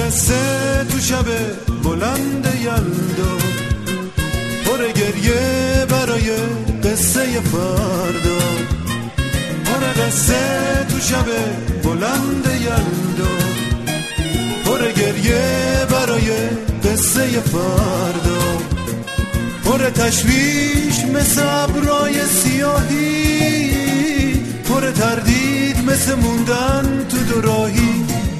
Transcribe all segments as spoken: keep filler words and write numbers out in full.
قصه تو شب بلند یلدا، پر گریه برای قصه فردا. پر قصه تو شب بلند یلدا، پر گریه برای قصه فردا. پر تشویش مثل ابرای سیاهی، پر تردید مثل موندن تو دوراهی.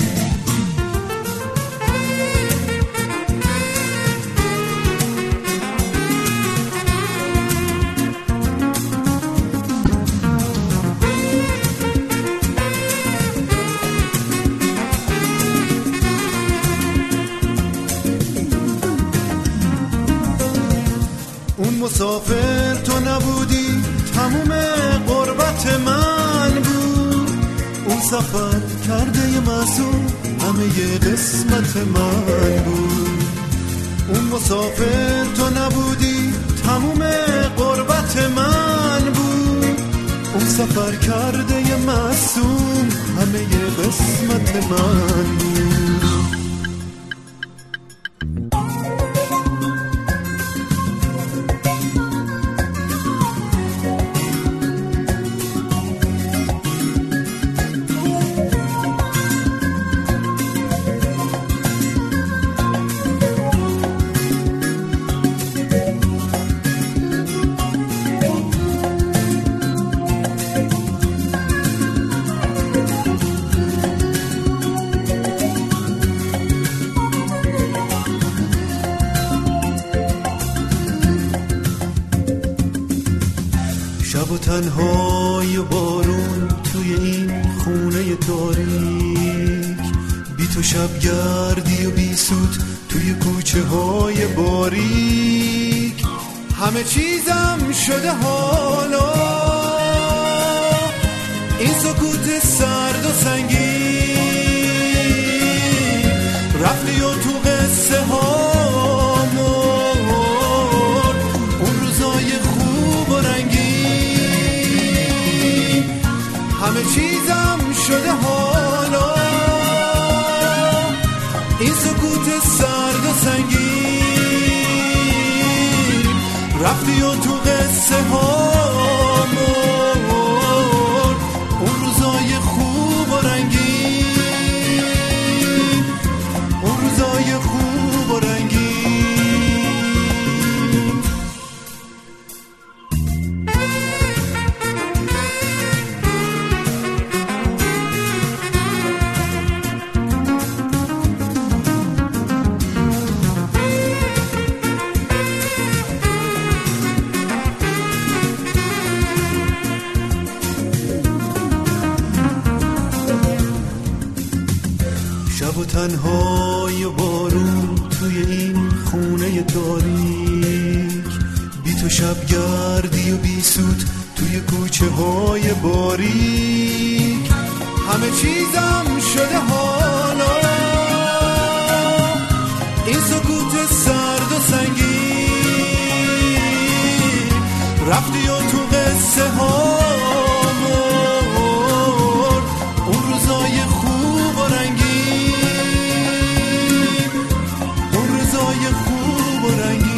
مسافر تو نبودی، تموم غربت من بود. اون سفر کرده ی معصوم همه ی قسمت من بود. اون مسافر تو نبودی، تموم غربت من بود. اون سفر کرده ی معصوم همه ی قسمت من بود. شب و تنهای و بارون توی این خونه تاریک، بی تو شب گردی و بی سود توی کوچه های باریک. همه چیزم شده حالا، این سکوت سرد و سنگین. رفتی و تو قصه هامون اون روزای خوب و رنگین. همه چیزم شده حالا، این سکوت سرد و سنگین. رفتی و تو قصه هامون اون روزای خوب و رنگین، اون روزای خوب و رنگین. شب و تنهای و بارون توی این خونه تاریک، بی تو شب گردی و بی سود توی کوچه های باریک. همه چیزم شده حالا، این سکوت سرد و سنگین. رفتی و تو قصه هامون اون روزای خوب و رنگین، اون روزای خوب و رنگین.